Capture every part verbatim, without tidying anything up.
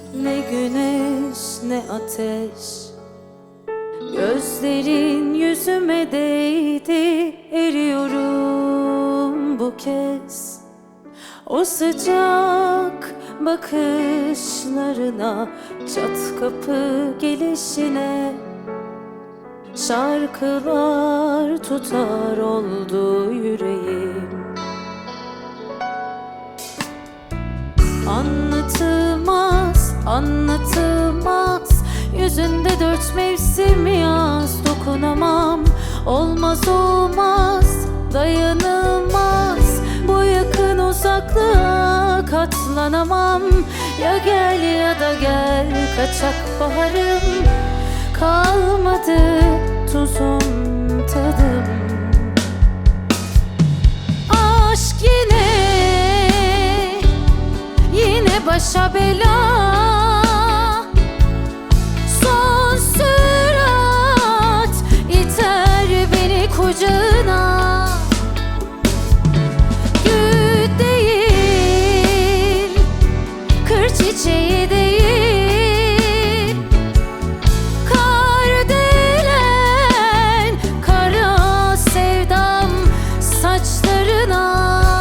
Ne güneş ne ateş, gözlerin yüzüme değdi, eriyorum bu kez. O sıcak bakışlarına, çat kapı gelişine, şarkılar tutar oldu yüreğim. Anlatılmaz, anlatılmaz, yüzünde dört mevsim yaz. Dokunamam, olmaz olmaz, dayanılmaz, bu yakın uzaklığa katlanamam. Ya gel ya da gel, kaçak baharım, kalmadı tuzum tadım. Aşk yine, yine başa bela, son sürat iter beni kucağına. Gül değil, kır çiçeği değil, kar delen kara sevdam saçlarına.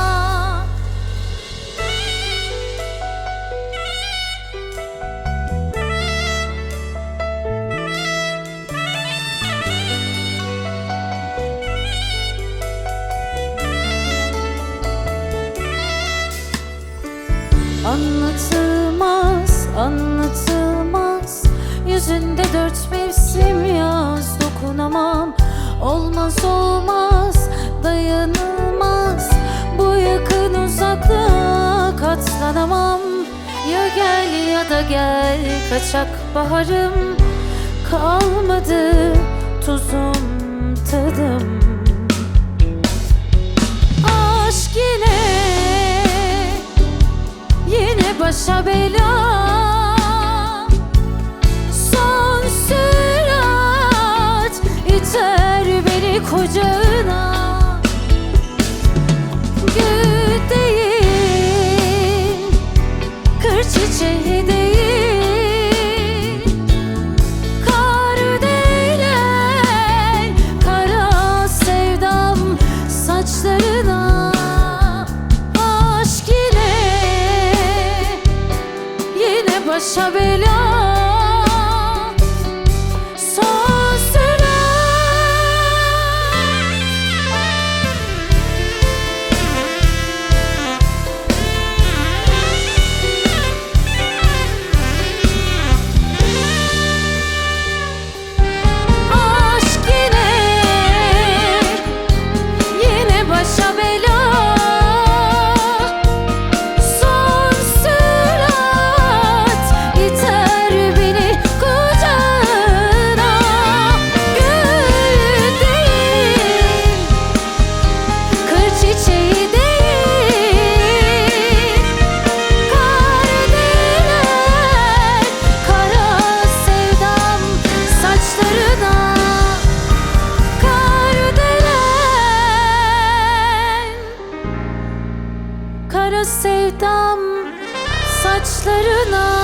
Anlatılmaz, anlatılmaz, yüzünde dört mevsim yaz. Dokunamam, olmaz olmaz, dayanılmaz, bu yakın uzaklığa katlanamam. Ya gel ya da gel, kaçak baharım, kalmadı tuzum tadım. Aşk yine, yine başa bela, son sürat iter beni kucağına. Gül değil, kır çiçeği değil, kar delen kara sevdam saçlarına. Başa bela, son sürat. Aşk yine, yine başa bela, kara sevdam saçlarına.